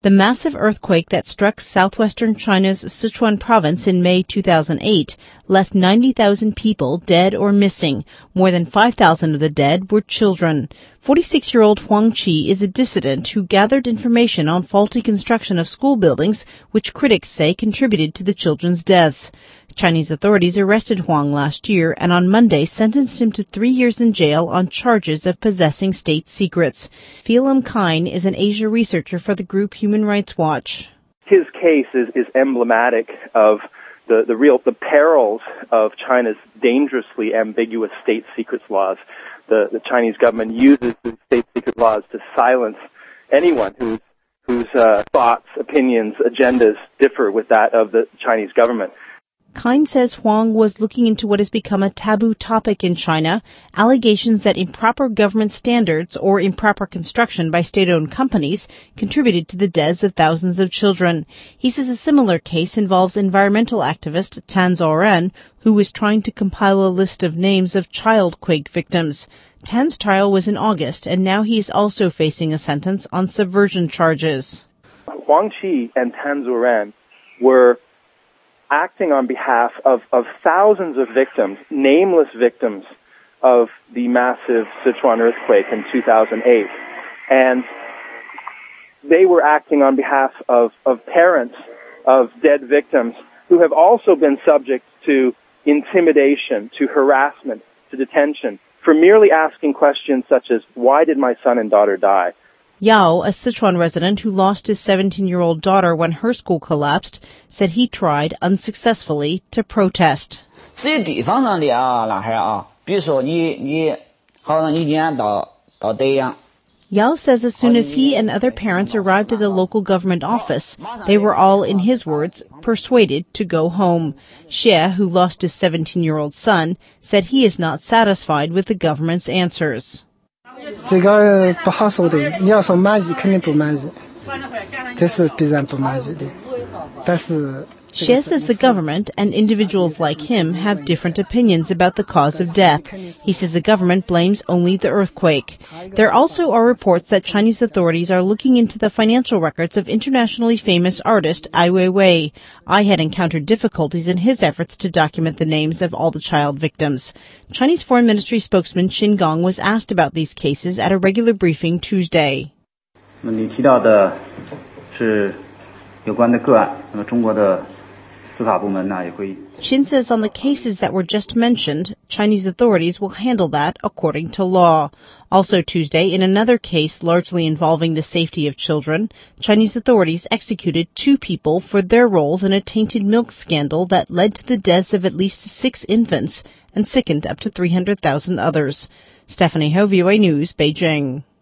The massive earthquake that struck southwestern China's Sichuan province in May 2008 left 90,000 people dead or missing. More than 5,000 of the dead were children. 46-year-old Huang Qi is a dissident who gathered information on faulty construction of school buildings, which critics say contributed to the children's deaths. Chinese authorities arrested Huang last year and on Monday sentenced him to 3 years in jail on charges of possessing state secrets. Phelim Kine is an Asia researcher for the group Human Rights Watch. His case is emblematic of the perils of China's dangerously ambiguous state secrets laws. The Chinese government uses the state secret laws to silence anyone whose thoughts, opinions, agendas differ with that of the Chinese government. Kine says Huang was looking into what has become a taboo topic in China, allegations that improper government standards or improper construction by state-owned companies contributed to the deaths of thousands of children. He says a similar case involves environmental activist Tan Zuoren, who was trying to compile a list of names of child quake victims. Tan's trial was in August, and now he is also facing a sentence on subversion charges. Huang Qi and Tan Zuoren were acting on behalf of thousands of victims, nameless victims of the massive Sichuan earthquake in 2008. And they were acting on behalf of parents of dead victims who have also been subject to intimidation, to harassment, to detention, for merely asking questions such as, why did my son and daughter die? Yao, a Sichuan resident who lost his 17-year-old daughter when her school collapsed, said he tried unsuccessfully to protest. Yao says as soon as he and other parents arrived at the local government office, they were all, in his words, persuaded to go home. Xie, who lost his 17-year-old son, said he is not satisfied with the government's answers. 这个不好说的，你要说满意肯定不满意，这是必然不满意的。但是 Xie says the government and individuals like him have different opinions about the cause of death. He says the government blames only the earthquake. There also are reports that Chinese authorities are looking into the financial records of internationally famous artist Ai Weiwei. Ai had encountered difficulties in his efforts to document the names of all the child victims. Chinese Foreign Ministry spokesman Qin Gang was asked about these cases at a regular briefing Tuesday. 你提到的是有关的个案，那么中国的 Qin says on the cases that were just mentioned, Chinese authorities will handle that according to law. Also Tuesday, in another case largely involving the safety of children, Chinese authorities executed 2 people for their roles in a tainted milk scandal that led to the deaths of at least 6 infants and sickened up to 300,000 others. Stephanie Ho, VOA News, Beijing.